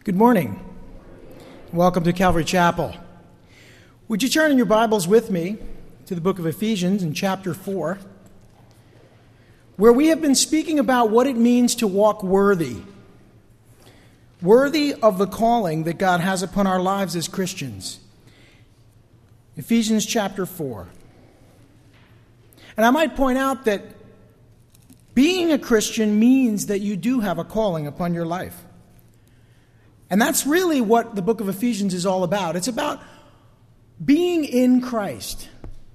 Good morning. Welcome to Calvary Chapel. Would you turn in your Bibles with me to the book of Ephesians in chapter 4, where we have been speaking about what it means to walk worthy of the calling that God has upon our lives as Christians. Ephesians chapter 4. And I might point out that being a Christian means that you do have a calling upon your life. And that's really what the book of Ephesians is all about. It's about being in Christ.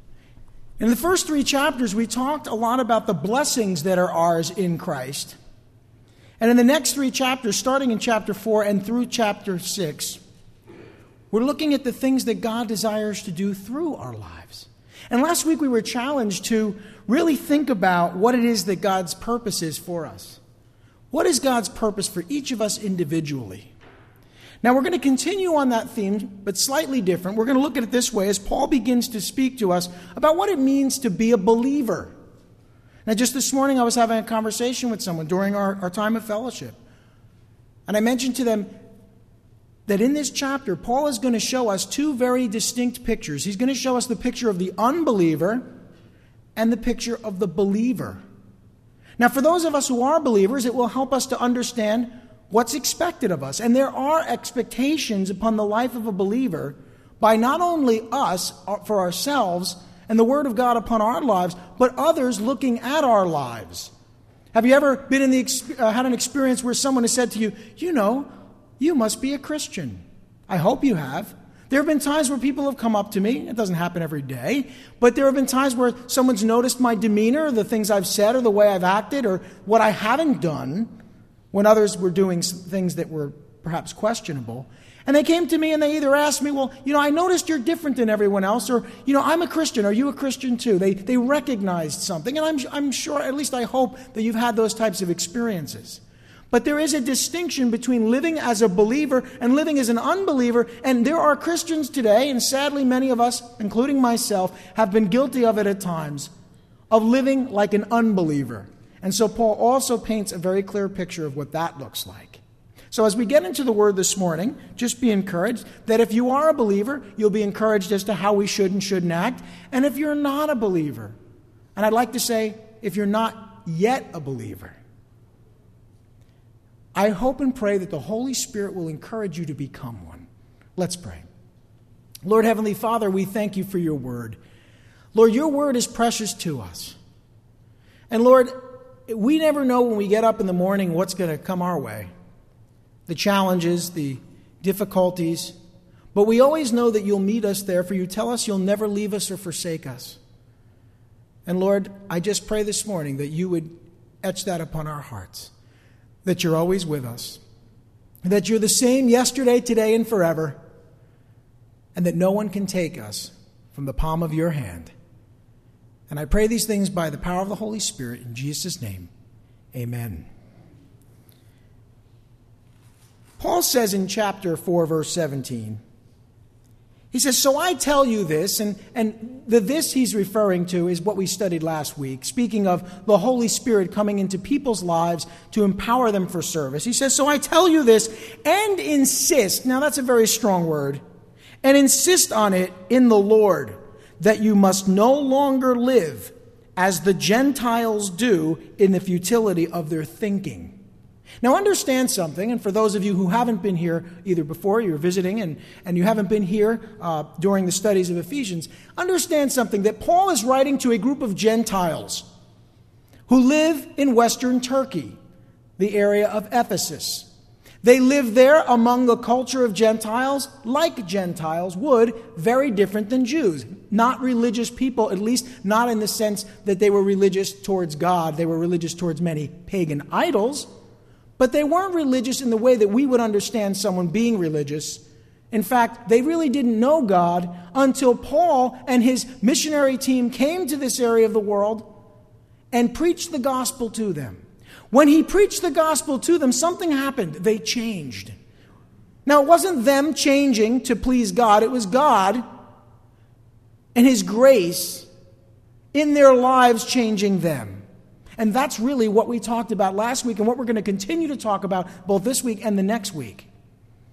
In the first 3 chapters, we talked a lot about the blessings that are ours in Christ. And in the next 3 chapters, starting in chapter 4 and through chapter 6, we're looking at the things that God desires to do through our lives. And last week we were challenged to really think about what it is that God's purpose is for us. What is God's purpose for each of us individually? Now, we're going to continue on that theme, but slightly different. We're going to look at it this way as Paul begins to speak to us about what it means to be a believer. Now, just this morning, I was having a conversation with someone during our time of fellowship. And I mentioned to them that in this chapter, Paul is going to show us 2 very distinct pictures. He's going to show us the picture of the unbeliever and the picture of the believer. Now, for those of us who are believers, it will help us to understand what's expected of us. And there are expectations upon the life of a believer by not only us, for ourselves, and the Word of God upon our lives, but others looking at our lives. Have you ever been had an experience where someone has said to you, you must be a Christian? I hope you have. There have been times where people have come up to me. It doesn't happen every day. But there have been times where someone's noticed my demeanor, the things I've said, or the way I've acted, or what I haven't done, when others were doing things that were perhaps questionable. And they came to me and they either asked me, I noticed you're different than everyone else, or, I'm a Christian. Are you a Christian too? They recognized something. And I'm sure, at least I hope, that you've had those types of experiences. But there is a distinction between living as a believer and living as an unbeliever. And there are Christians today, and sadly many of us, including myself, have been guilty of it at times, of living like an unbeliever. And so Paul also paints a very clear picture of what that looks like. So as we get into the Word this morning, just be encouraged that if you are a believer, you'll be encouraged as to how we should and shouldn't act. And if you're not a believer, and I'd like to say, if you're not yet a believer, I hope and pray that the Holy Spirit will encourage you to become one. Let's pray. Lord Heavenly Father, we thank you for your Word. Lord, your Word is precious to us. And Lord, we never know when we get up in the morning what's going to come our way. The challenges, the difficulties. But we always know that you'll meet us there, for you tell us you'll never leave us or forsake us. And Lord, I just pray this morning that you would etch that upon our hearts. That you're always with us. That you're the same yesterday, today, and forever. And that no one can take us from the palm of your hand. And I pray these things by the power of the Holy Spirit in Jesus' name. Amen. Paul says in chapter 4, verse 17, he says, "So I tell you this," and the this he's referring to is what we studied last week, speaking of the Holy Spirit coming into people's lives to empower them for service. He says, "So I tell you this and insist," now that's a very strong word, "and insist on it in the Lord, that you must no longer live as the Gentiles do in the futility of their thinking." Now understand something, and for those of you who haven't been here either before, you're visiting, and you haven't been here during the studies of Ephesians, understand something, that Paul is writing to a group of Gentiles who live in Western Turkey, the area of Ephesus. They live there among the culture of Gentiles, like Gentiles would, very different than Jews. Not religious people, at least not in the sense that they were religious towards God. They were religious towards many pagan idols. But they weren't religious in the way that we would understand someone being religious. In fact, they really didn't know God until Paul and his missionary team came to this area of the world and preached the gospel to them. When he preached the gospel to them, something happened. They changed. Now, it wasn't them changing to please God. It was God and his grace in their lives changing them. And that's really what we talked about last week and what we're going to continue to talk about both this week and the next week.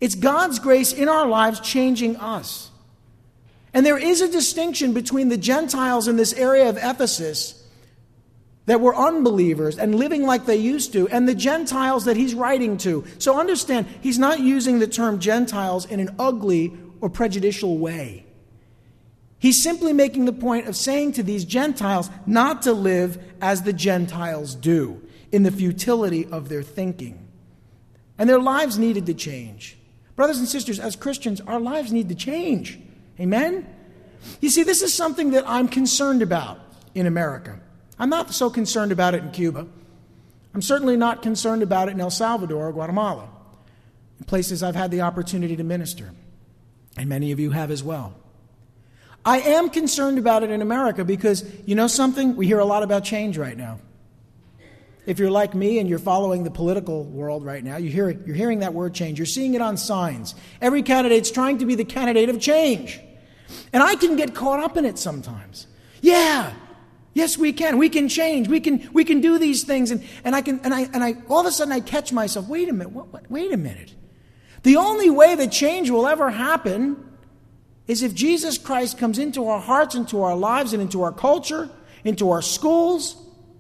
It's God's grace in our lives changing us. And there is a distinction between the Gentiles in this area of Ephesus that were unbelievers and living like they used to, and the Gentiles that he's writing to. So understand, he's not using the term Gentiles in an ugly or prejudicial way. He's simply making the point of saying to these Gentiles not to live as the Gentiles do, in the futility of their thinking. And their lives needed to change. Brothers and sisters, as Christians, our lives need to change. Amen? You see, this is something that I'm concerned about in America. I'm not so concerned about it in Cuba. I'm certainly not concerned about it in El Salvador or Guatemala, in places I've had the opportunity to minister, and many of you have as well. I am concerned about it in America because, you know something? We hear a lot about change right now. If you're like me and you're following the political world right now, you're hearing that word change. You're seeing it on signs. Every candidate's trying to be the candidate of change. And I can get caught up in it sometimes. Yeah. Yes, we can. We can change. We can do these things. And I all of a sudden I catch myself. Wait a minute. Wait a minute. The only way that change will ever happen is if Jesus Christ comes into our hearts, into our lives, and into our culture, into our schools,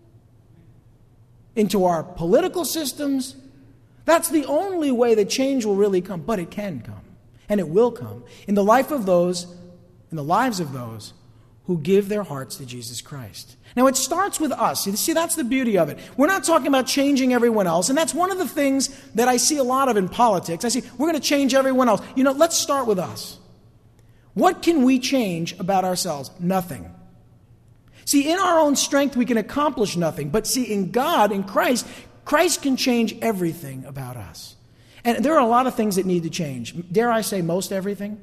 into our political systems. That's the only way that change will really come. But it can come. And it will come in the lives of those who give their hearts to Jesus Christ. Now, it starts with us. You see, that's the beauty of it. We're not talking about changing everyone else, and that's one of the things that I see a lot of in politics. I see, we're going to change everyone else. You know, let's start with us. What can we change about ourselves? Nothing. See, in our own strength, we can accomplish nothing. But see, in God, in Christ, Christ can change everything about us. And there are a lot of things that need to change. Dare I say most everything?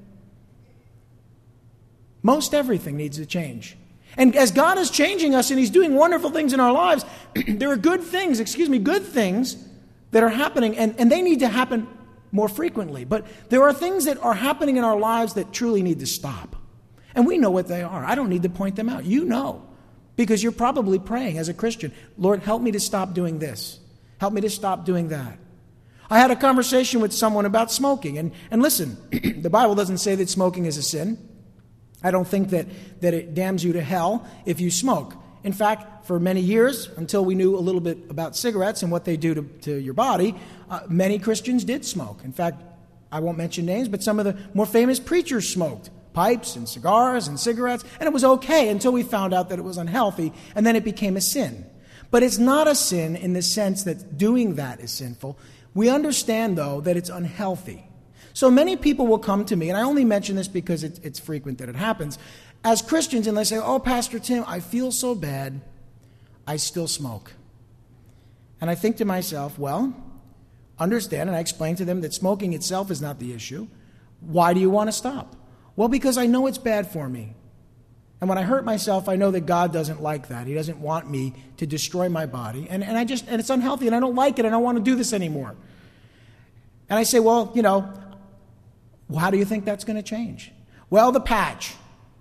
Most everything needs to change. And as God is changing us and He's doing wonderful things in our lives, there are good things that are happening, and they need to happen more frequently. But there are things that are happening in our lives that truly need to stop. And we know what they are. I don't need to point them out. You know, because you're probably praying as a Christian, Lord, help me to stop doing this. Help me to stop doing that. I had a conversation with someone about smoking. And listen, the Bible doesn't say that smoking is a sin. I don't think that it damns you to hell if you smoke. In fact, for many years, until we knew a little bit about cigarettes and what they do to your body, many Christians did smoke. In fact, I won't mention names, but some of the more famous preachers smoked pipes and cigars and cigarettes, and it was okay until we found out that it was unhealthy, and then it became a sin. But it's not a sin in the sense that doing that is sinful. We understand, though, that it's unhealthy. So many people will come to me, and I only mention this because it's frequent that it happens, as Christians, and they say, oh, Pastor Tim, I feel so bad, I still smoke. And I think to myself, well, understand, and I explain to them that smoking itself is not the issue. Why do you want to stop? Well, because I know it's bad for me. And when I hurt myself, I know that God doesn't like that. He doesn't want me to destroy my body. And it's unhealthy, and I don't like it, and I don't want to do this anymore. And I say, well, how do you think that's going to change? Well, the patch.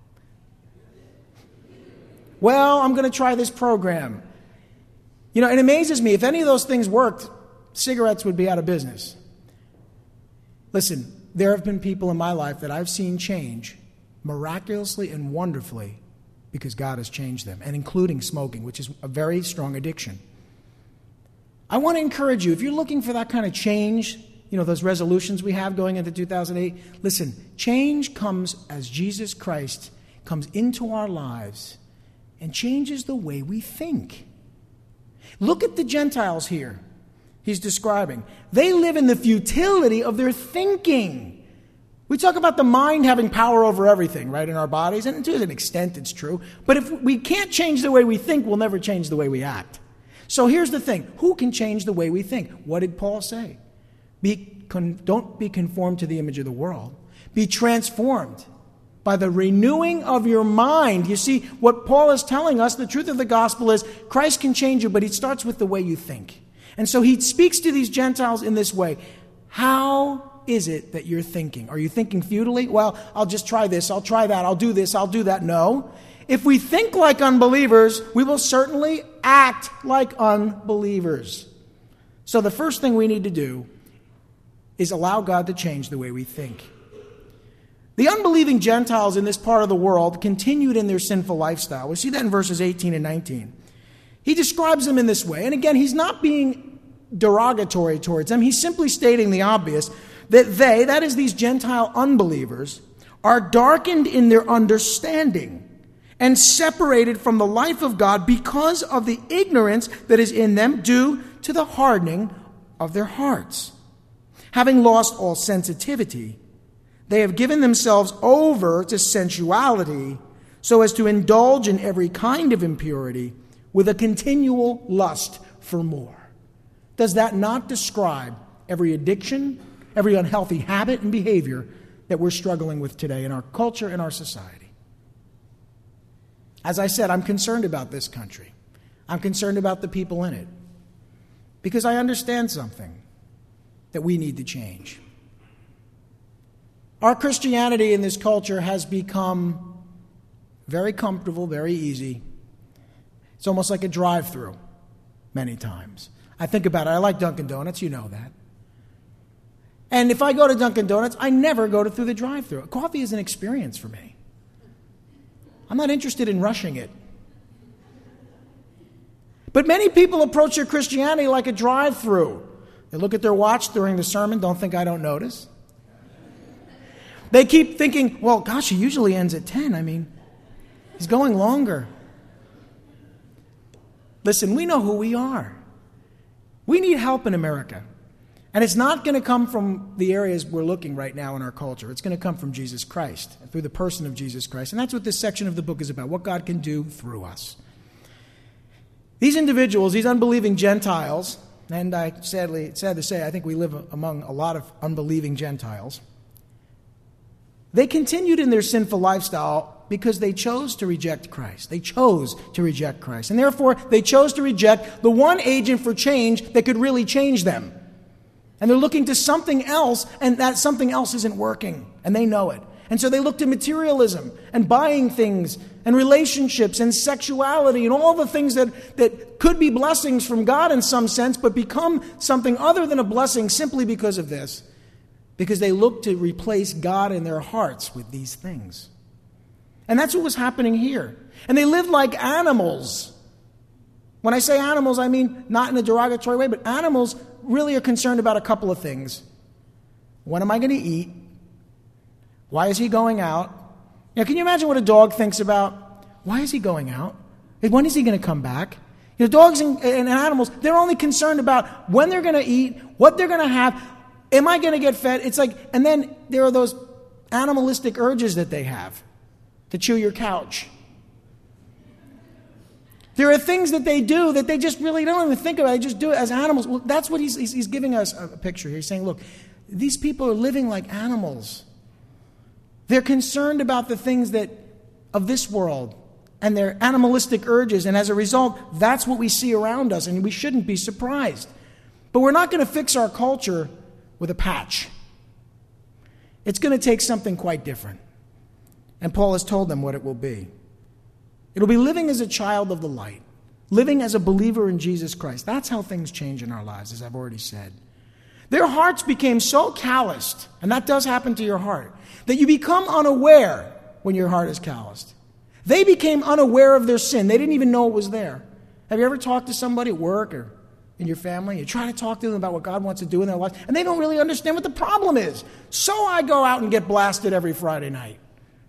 Well, I'm going to try this program. It amazes me. If any of those things worked, cigarettes would be out of business. Listen, there have been people in my life that I've seen change miraculously and wonderfully because God has changed them, and including smoking, which is a very strong addiction. I want to encourage you, if you're looking for that kind of change, those resolutions we have going into 2008, listen, change comes as Jesus Christ comes into our lives and changes the way we think. Look at the Gentiles here he's describing. They live in the futility of their thinking. We talk about the mind having power over everything, right, in our bodies, and to an extent it's true. But if we can't change the way we think, we'll never change the way we act. So here's the thing. Who can change the way we think? What did Paul say? Don't be conformed to the image of the world. Be transformed by the renewing of your mind. You see, what Paul is telling us, the truth of the gospel is Christ can change you, but it starts with the way you think. And so he speaks to these Gentiles in this way. How is it that you're thinking? Are you thinking futilely? Well, I'll just try this, I'll try that, I'll do this, I'll do that. No. If we think like unbelievers, we will certainly act like unbelievers. So the first thing we need to do is allow God to change the way we think. The unbelieving Gentiles in this part of the world continued in their sinful lifestyle. We see that in verses 18 and 19. He describes them in this way. And again, he's not being derogatory towards them. He's simply stating the obvious, that they, that is these Gentile unbelievers, are darkened in their understanding and separated from the life of God because of the ignorance that is in them due to the hardening of their hearts. Having lost all sensitivity, they have given themselves over to sensuality so as to indulge in every kind of impurity with a continual lust for more. Does that not describe every addiction, every unhealthy habit and behavior that we're struggling with today in our culture and our society? As I said, I'm concerned about this country. I'm concerned about the people in it. Because I understand something that we need to change. Our Christianity in this culture has become very comfortable, very easy. It's almost like a drive-through many times. I think about it. I like Dunkin' Donuts. You know that. And if I go to Dunkin' Donuts, I never go through the drive-through. Coffee is an experience for me. I'm not interested in rushing it. But many people approach their Christianity like a drive-through. They look at their watch during the sermon, don't think I don't notice. They keep thinking, well, gosh, he usually ends at 10. I mean, he's going longer. Listen, we know who we are. We need help in America. And it's not going to come from the areas we're looking right now in our culture. It's going to come from Jesus Christ, through the person of Jesus Christ. And that's what this section of the book is about, what God can do through us. These individuals, these unbelieving Gentiles, and it's sad to say, I think we live among a lot of unbelieving Gentiles, they continued in their sinful lifestyle because they chose to reject Christ. They chose to reject Christ. And therefore, they chose to reject the one agent for change that could really change them. And they're looking to something else, and that something else isn't working. And they know it. And so they look to materialism and buying things and relationships and sexuality and all the things that could be blessings from God in some sense, but become something other than a blessing simply because of this. Because they look to replace God in their hearts with these things. And that's what was happening here. And they lived like animals. When I say animals, I mean not in a derogatory way, but animals really are concerned about a couple of things. When am I going to eat? Why is he going out? Now, can you imagine what a dog thinks about? Why is he going out? When is he going to come back? You know, dogs and animals, they're only concerned about when they're going to eat, what they're going to have. Am I going to get fed? It's like, and then there are those animalistic urges that they have to chew your couch. There are things that they do that they just really don't even think about. They just do it as animals. Well, that's what he's giving us a picture here. He's saying, look, these people are living like animals. They're concerned about the things that of this world and their animalistic urges. And as a result, that's what we see around us. And we shouldn't be surprised. But we're not going to fix our culture with a patch. It's going to take something quite different. And Paul has told them what it will be. It'll be living as a child of the light, living as a believer in Jesus Christ. That's how things change in our lives, as I've already said. Their hearts became so calloused, and that does happen to your heart, that you become unaware when your heart is calloused. They became unaware of their sin. They didn't even know it was there. Have you ever talked to somebody at work or in your family? You try to talk to them about what God wants to do in their life, and they don't really understand what the problem is. So I go out and get blasted every Friday night.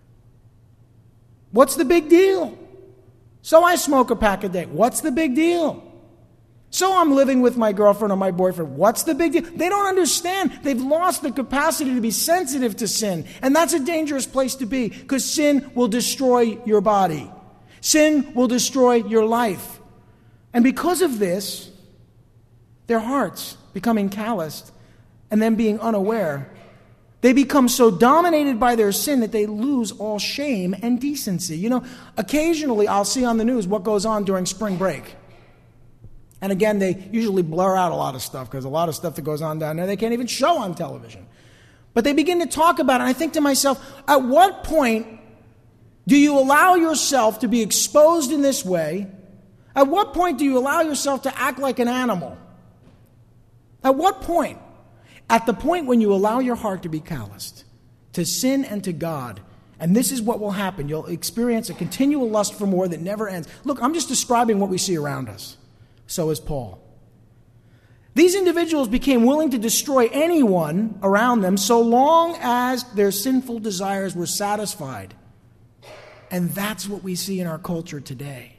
What's the big deal? So I smoke a pack a day. What's the big deal? So I'm living with my girlfriend or my boyfriend. What's the big deal? They don't understand. They've lost the capacity to be sensitive to sin. And that's a dangerous place to be, because sin will destroy your body. Sin will destroy your life. And because of this, their hearts becoming calloused and then being unaware, they become so dominated by their sin that they lose all shame and decency. You know, occasionally I'll see on the news what goes on during spring break. And again, they usually blur out a lot of stuff, because a lot of stuff that goes on down there they can't even show on television. But they begin to talk about it, and I think to myself, at what point do you allow yourself to be exposed in this way? At what point do you allow yourself to act like an animal? At what point? At the point when you allow your heart to be calloused to sin and to God, and this is what will happen. You'll experience a continual lust for more that never ends. Look, I'm just describing what we see around us. So is Paul. These individuals became willing to destroy anyone around them so long as their sinful desires were satisfied. And that's what we see in our culture today.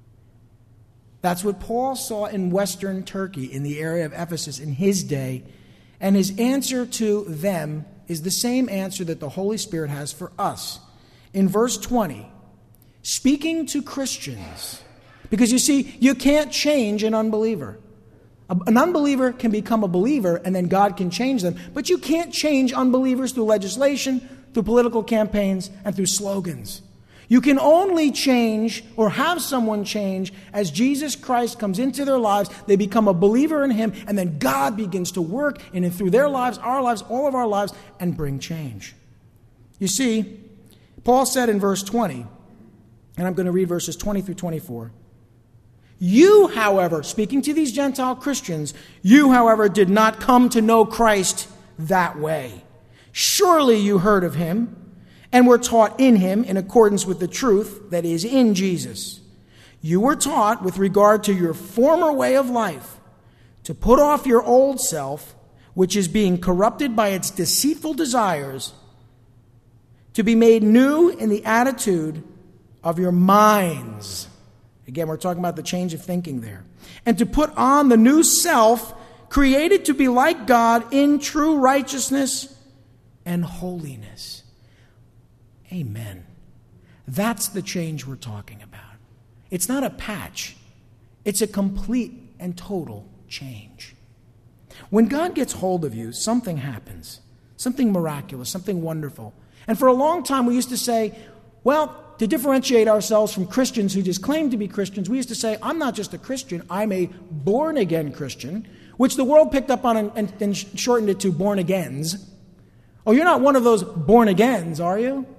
That's what Paul saw in Western Turkey, in the area of Ephesus in his day. And his answer to them is the same answer that the Holy Spirit has for us. In verse 20, speaking to Christians, because you see, you can't change an unbeliever. An unbeliever can become a believer and then God can change them. But you can't change unbelievers through legislation, through political campaigns, and through slogans. You can only change or have someone change as Jesus Christ comes into their lives. They become a believer in Him, and then God begins to work in and through their lives, our lives, all of our lives, and bring change. You see, Paul said in verse 20, and I'm going to read verses 20 through 24, you, however, speaking to these Gentile Christians, you, however, did not come to know Christ that way. Surely you heard of Him and were taught in Him in accordance with the truth that is in Jesus. You were taught with regard to your former way of life to put off your old self, which is being corrupted by its deceitful desires, to be made new in the attitude of your minds. Again, we're talking about the change of thinking there. And to put on the new self, created to be like God in true righteousness and holiness. Amen. That's the change we're talking about. It's not a patch. It's a complete and total change. When God gets hold of you, something happens. Something miraculous, something wonderful. And for a long time we used to say, well, to differentiate ourselves from Christians who just claim to be Christians, we used to say, I'm not just a Christian, I'm a born-again Christian, which the world picked up on and shortened it to born-agains. Oh, you're not one of those born-agains, are you?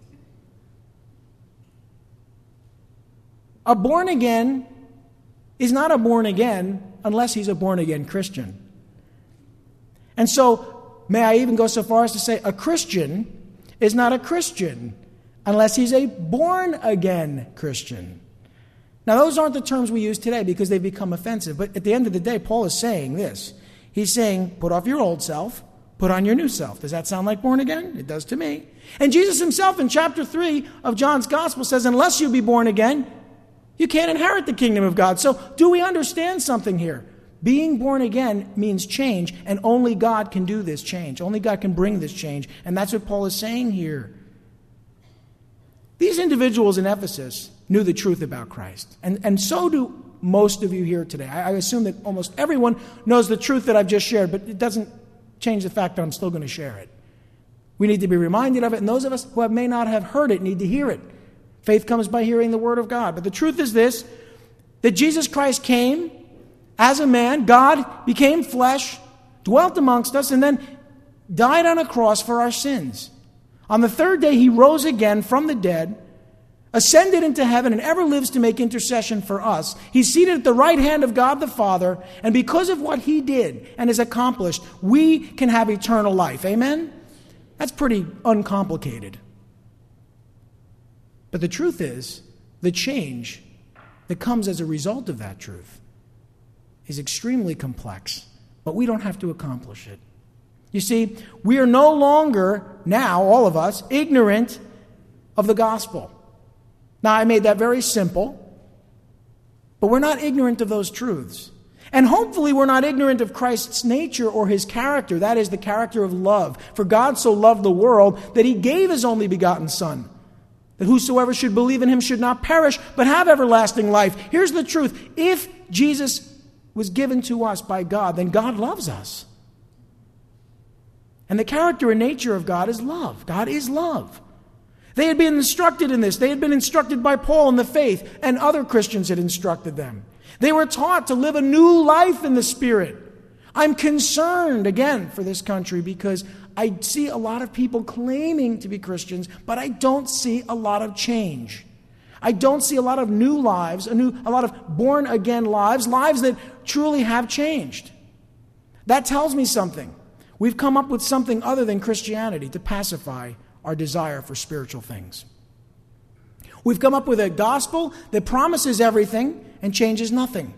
A born-again is not a born-again unless he's a born-again Christian. And so, may I even go so far as to say, a Christian is not a Christian unless he's a born-again Christian. Now, those aren't the terms we use today because they've become offensive. But at the end of the day, Paul is saying this. He's saying, put off your old self, put on your new self. Does that sound like born again? It does to me. And Jesus himself in chapter 3 of John's Gospel says, unless you be born again, you can't inherit the kingdom of God. So do we understand something here? Being born again means change, and only God can do this change. Only God can bring this change. And that's what Paul is saying here. These individuals in Ephesus knew the truth about Christ. And so do most of you here today. I assume that almost everyone knows the truth that I've just shared, but it doesn't change the fact that I'm still going to share it. We need to be reminded of it, and those of us who may not have heard it need to hear it. Faith comes by hearing the word of God. But the truth is this, that Jesus Christ came as a man, God became flesh, dwelt amongst us, and then died on a cross for our sins. On the third day, he rose again from the dead, ascended into heaven, and ever lives to make intercession for us. He's seated at the right hand of God the Father, and because of what he did and has accomplished, we can have eternal life. Amen? That's pretty uncomplicated. But the truth is, the change that comes as a result of that truth is extremely complex, but we don't have to accomplish it. You see, we are no longer now, all of us, ignorant of the gospel. Now, I made that very simple, but we're not ignorant of those truths. And hopefully we're not ignorant of Christ's nature or his character. That is the character of love. For God so loved the world that he gave his only begotten Son, that whosoever should believe in him should not perish, but have everlasting life. Here's the truth. If Jesus was given to us by God, then God loves us. And the character and nature of God is love. God is love. They had been instructed in this. They had been instructed by Paul in the faith, and other Christians had instructed them. They were taught to live a new life in the Spirit. I'm concerned, again, for this country because I see a lot of people claiming to be Christians, but I don't see a lot of change. I don't see a lot of new lives, a lot of born-again lives that truly have changed. That tells me something. We've come up with something other than Christianity to pacify our desire for spiritual things. We've come up with a gospel that promises everything and changes nothing.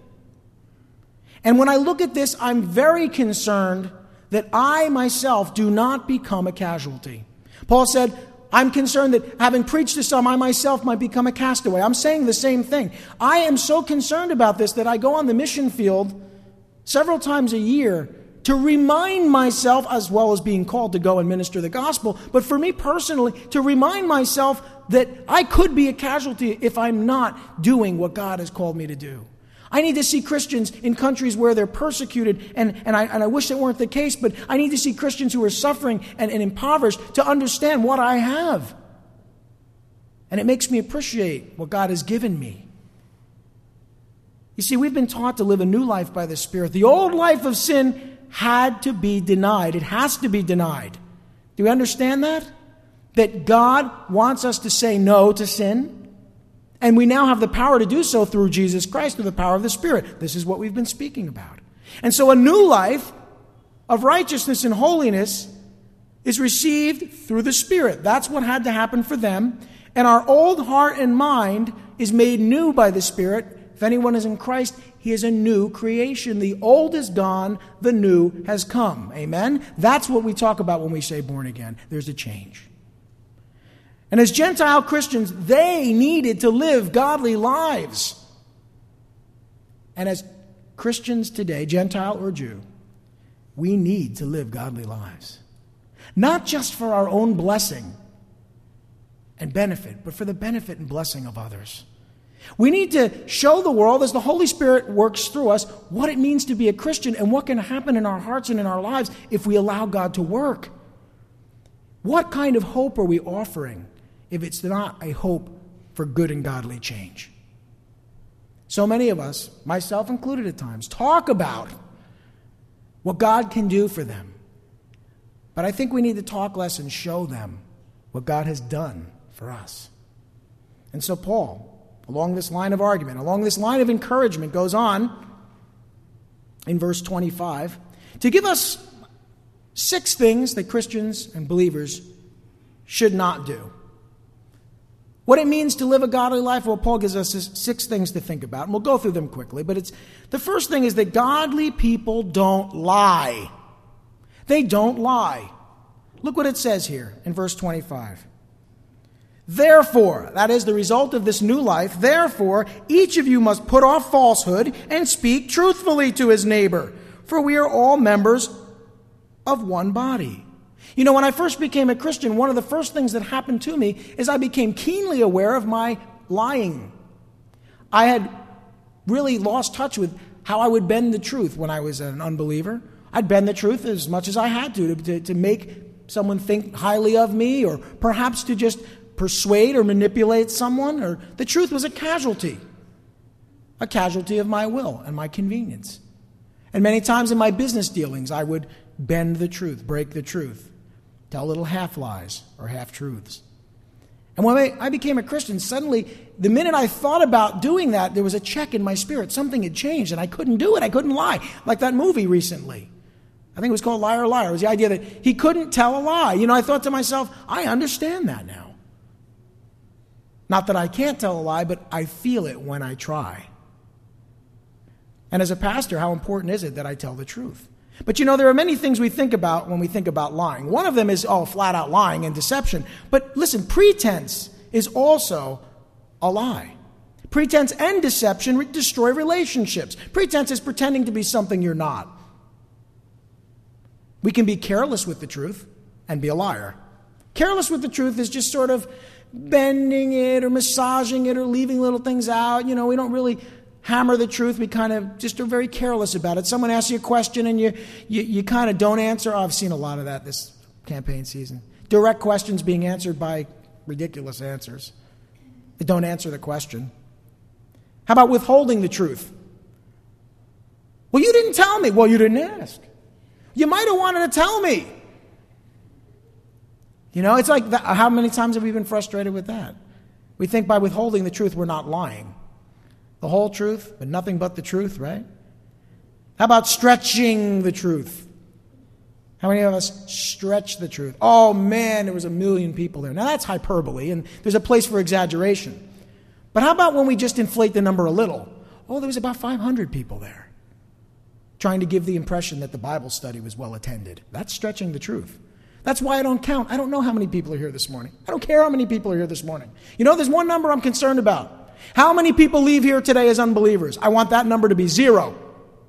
And when I look at this, I'm very concerned that I myself do not become a casualty. Paul said, I'm concerned that having preached to some, I myself might become a castaway. I'm saying the same thing. I am so concerned about this that I go on the mission field several times a year to remind myself, as well as being called to go and minister the gospel, but for me personally, to remind myself that I could be a casualty if I'm not doing what God has called me to do. I need to see Christians in countries where they're persecuted, and I wish that weren't the case, but I need to see Christians who are suffering and impoverished to understand what I have. And it makes me appreciate what God has given me. You see, we've been taught to live a new life by the Spirit. The old life of sin had to be denied. It has to be denied. Do we understand that? That God wants us to say no to sin. And we now have the power to do so through Jesus Christ, through the power of the Spirit. This is what we've been speaking about. And so a new life of righteousness and holiness is received through the Spirit. That's what had to happen for them. And our old heart and mind is made new by the Spirit. If anyone is in Christ, he is a new creation. The old is gone, the new has come. Amen? That's what we talk about when we say born again. There's a change. And as Gentile Christians, they needed to live godly lives. And as Christians today, Gentile or Jew, we need to live godly lives. Not just for our own blessing and benefit, but for the benefit and blessing of others. We need to show the world, as the Holy Spirit works through us, what it means to be a Christian and what can happen in our hearts and in our lives if we allow God to work. What kind of hope are we offering if it's not a hope for good and godly change? So many of us, myself included at times, talk about what God can do for them. But I think we need to talk less and show them what God has done for us. And so Paul, along this line of argument, along this line of encouragement, goes on in verse 25 to give us 6 things that Christians and believers should not do. What it means to live a godly life, well, Paul gives us 6 things to think about, and we'll go through them quickly. But the first thing is that godly people don't lie. They don't lie. Look what it says here in verse 25. Therefore, that is the result of this new life, therefore, each of you must put off falsehood and speak truthfully to his neighbor, for we are all members of one body. You know, when I first became a Christian, one of the first things that happened to me is I became keenly aware of my lying. I had really lost touch with how I would bend the truth when I was an unbeliever. I'd bend the truth as much as I had to make someone think highly of me, or perhaps to just persuade or manipulate someone. Or the truth was a casualty of my will and my convenience. And many times in my business dealings, I would bend the truth, break the truth, tell little half-lies or half-truths. And when I became a Christian, suddenly, the minute I thought about doing that, there was a check in my spirit. Something had changed, and I couldn't do it. I couldn't lie. Like that movie recently. I think it was called Liar, Liar. It was the idea that he couldn't tell a lie. You know, I thought to myself, I understand that now. Not that I can't tell a lie, but I feel it when I try. And as a pastor, how important is it that I tell the truth? But you know, there are many things we think about when we think about lying. One of them is, flat out lying and deception. But listen, pretense is also a lie. Pretense and deception destroy relationships. Pretense is pretending to be something you're not. We can be careless with the truth and be a liar. Careless with the truth is just sort of bending it or massaging it or leaving little things out. You know, we don't really hammer the truth. We kind of just are very careless about it. Someone asks you a question and you kind of don't answer. I've seen a lot of that this campaign season. Direct questions being answered by ridiculous answers. They don't answer the question. How about withholding the truth? Well, you didn't tell me. Well, you didn't ask. You might have wanted to tell me. You know, it's like, how many times have we been frustrated with that? We think by withholding the truth, we're not lying. The whole truth, but nothing but the truth, right? How about stretching the truth? How many of us stretch the truth? Oh man, there was 1 million people there. Now that's hyperbole, and there's a place for exaggeration. But how about when we just inflate the number a little? Oh, there was about 500 people there, trying to give the impression that the Bible study was well attended. That's stretching the truth. That's why I don't count. I don't know how many people are here this morning. I don't care how many people are here this morning. You know, there's one number I'm concerned about. How many people leave here today as unbelievers? I want that number to be 0.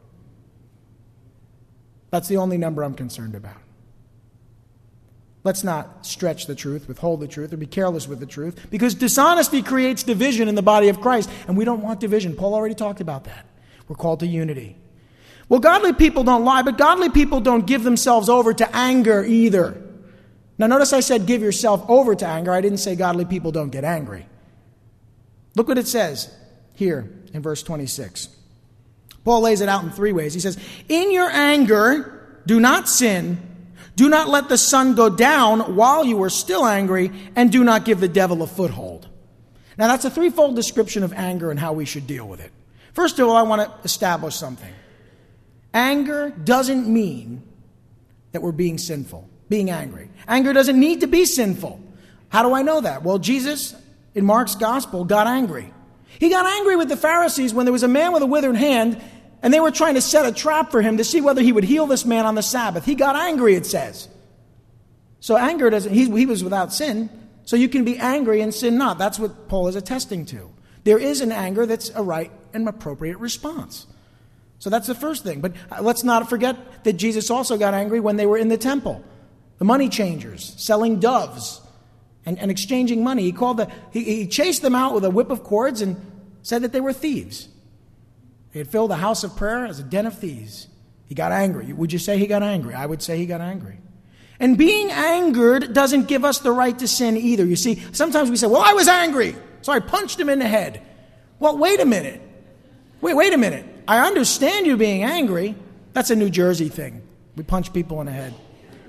That's the only number I'm concerned about. Let's not stretch the truth, withhold the truth, or be careless with the truth, because dishonesty creates division in the body of Christ, and we don't want division. Paul already talked about that. We're called to unity. Well, godly people don't lie, but godly people don't give themselves over to anger either. Now, notice I said give yourself over to anger. I didn't say godly people don't get angry. Look what it says here in verse 26. Paul lays it out in 3 ways. He says, in your anger, do not sin. Do not let the sun go down while you are still angry, and do not give the devil a foothold. Now, that's a threefold description of anger and how we should deal with it. First of all, I want to establish something. Anger doesn't mean that we're being sinful, being angry. Anger doesn't need to be sinful. How do I know that? Well, Jesus, in Mark's gospel, got angry. He got angry with the Pharisees when there was a man with a withered hand, and they were trying to set a trap for him to see whether he would heal this man on the Sabbath. He got angry, it says. So anger doesn't, he was without sin, so you can be angry and sin not. That's what Paul is attesting to. There is an anger that's a right and appropriate response. So that's the first thing. But let's not forget that Jesus also got angry when they were in the temple. The money changers, selling doves and exchanging money. He chased them out with a whip of cords and said that they were thieves. They had filled the house of prayer as a den of thieves. He got angry. Would you say he got angry? I would say he got angry. And being angered doesn't give us the right to sin either. You see, sometimes we say, well, I was angry, so I punched him in the head. Well, wait a minute. Wait a minute. I understand you being angry. That's a New Jersey thing. We punch people in the head.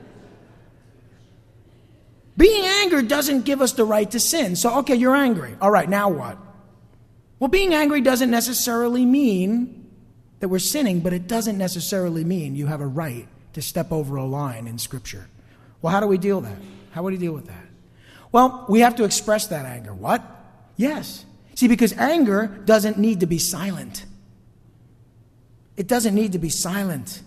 Being angered doesn't give us the right to sin. So, okay, you're angry. All right, now what? Well, being angry doesn't necessarily mean that we're sinning, but it doesn't necessarily mean you have a right to step over a line in Scripture. Well, how do we deal with that? How would we deal with that? Well, we have to express that anger. What? Yes. See, because anger doesn't need to be silent. It doesn't need to be silent.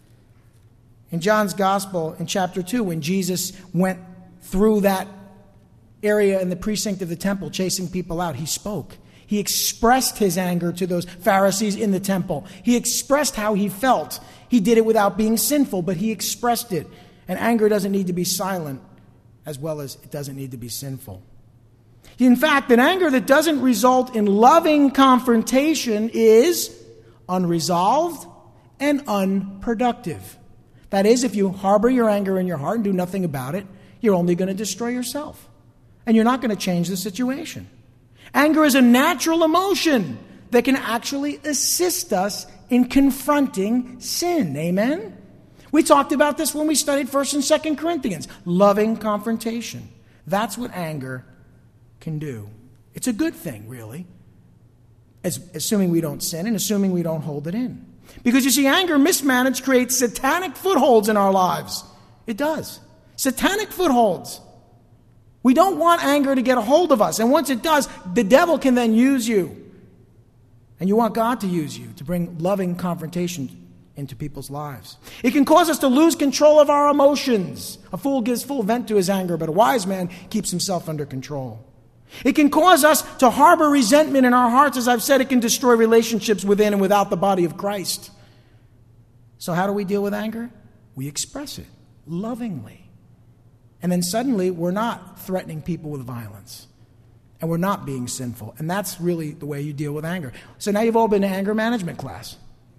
In John's Gospel, in chapter 2, when Jesus went through that area in the precinct of the temple, chasing people out, he spoke. He expressed his anger to those Pharisees in the temple. He expressed how he felt. He did it without being sinful, but he expressed it. And anger doesn't need to be silent as well as it doesn't need to be sinful. In fact, an anger that doesn't result in loving confrontation is unresolved and unproductive. That is, if you harbor your anger in your heart and do nothing about it, you're only going to destroy yourself. And you're not going to change the situation. Anger is a natural emotion that can actually assist us in confronting sin. Amen? We talked about this when we studied 1 and 2 Corinthians. Loving confrontation. That's what anger can do. It's a good thing, really. Assuming we don't sin and assuming we don't hold it in. Because you see, anger mismanaged creates satanic footholds in our lives. It does. Satanic footholds. We don't want anger to get a hold of us. And once it does, the devil can then use you. And you want God to use you to bring loving confrontation into people's lives. It can cause us to lose control of our emotions. A fool gives full vent to his anger, but a wise man keeps himself under control. It can cause us to harbor resentment in our hearts. As I've said, it can destroy relationships within and without the body of Christ. So how do we deal with anger? We express it lovingly. And then suddenly we're not threatening people with violence. And we're not being sinful. And that's really the way you deal with anger. So now you've all been to anger management class.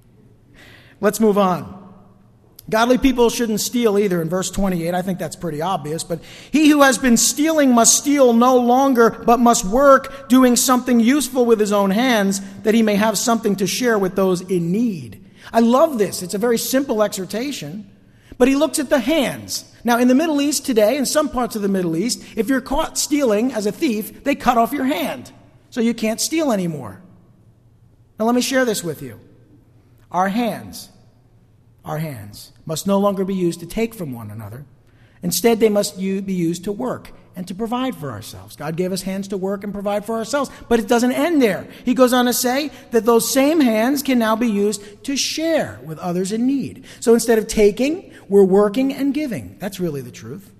Let's move on. Godly people shouldn't steal either in verse 28. I think that's pretty obvious. But he who has been stealing must steal no longer, but must work doing something useful with his own hands, that he may have something to share with those in need. I love this. It's a very simple exhortation. But he looks at the hands. Now, in the Middle East today, in some parts of the Middle East, if you're caught stealing as a thief, they cut off your hand. So you can't steal anymore. Now, let me share this with you. Our hands must no longer be used to take from one another. Instead, they must be used to work and to provide for ourselves. God gave us hands to work and provide for ourselves, but it doesn't end there. He goes on to say that those same hands can now be used to share with others in need. So instead of taking, we're working and giving. That's really the truth.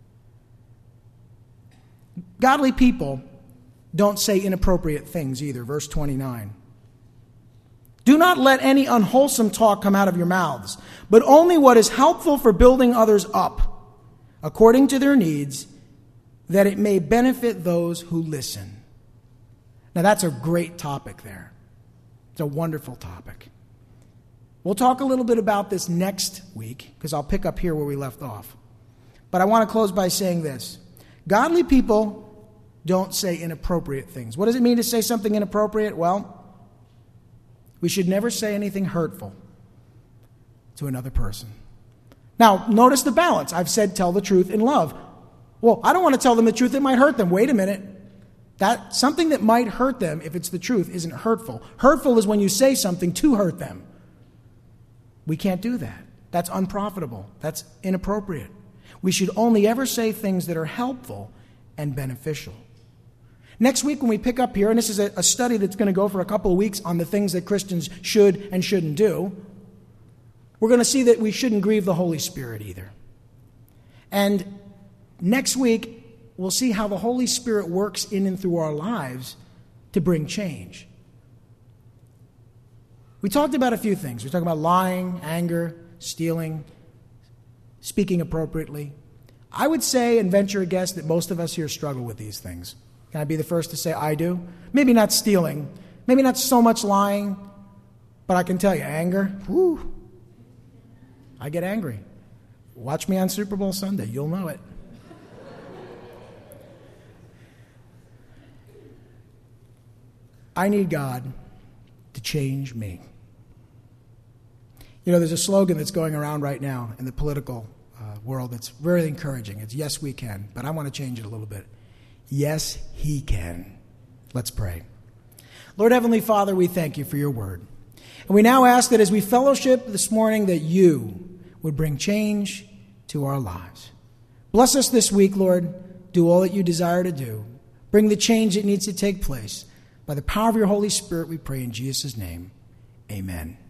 Godly people don't say inappropriate things either. Verse 29. Do not let any unwholesome talk come out of your mouths, but only what is helpful for building others up, according to their needs, that it may benefit those who listen. Now that's a great topic there. It's a wonderful topic. We'll talk a little bit about this next week, because I'll pick up here where we left off. But I want to close by saying this. Godly people don't say inappropriate things. What does it mean to say something inappropriate? Well, we should never say anything hurtful to another person. Now, notice the balance. I've said tell the truth in love. Well, I don't want to tell them the truth that might hurt them. Wait a minute. That something that might hurt them, if it's the truth, isn't hurtful. Hurtful is when you say something to hurt them. We can't do that. That's unprofitable. That's inappropriate. We should only ever say things that are helpful and beneficial. Next week when we pick up here, and this is a study that's going to go for a couple of weeks on the things that Christians should and shouldn't do, we're going to see that we shouldn't grieve the Holy Spirit either. And next week, we'll see how the Holy Spirit works in and through our lives to bring change. We talked about a few things. We talked about lying, anger, stealing, speaking appropriately. I would say and venture a guess that most of us here struggle with these things. Can I be the first to say I do? Maybe not stealing, maybe not so much lying, but I can tell you, anger, whoo, I get angry. Watch me on Super Bowl Sunday, you'll know it. I need God to change me. You know, there's a slogan that's going around right now in the political world that's very encouraging. It's yes, we can, but I want to change it a little bit. Yes, he can. Let's pray. Lord Heavenly Father, we thank you for your word. And we now ask that as we fellowship this morning, that you would bring change to our lives. Bless us this week, Lord. Do all that you desire to do. Bring the change that needs to take place. By the power of your Holy Spirit, we pray in Jesus' name. Amen.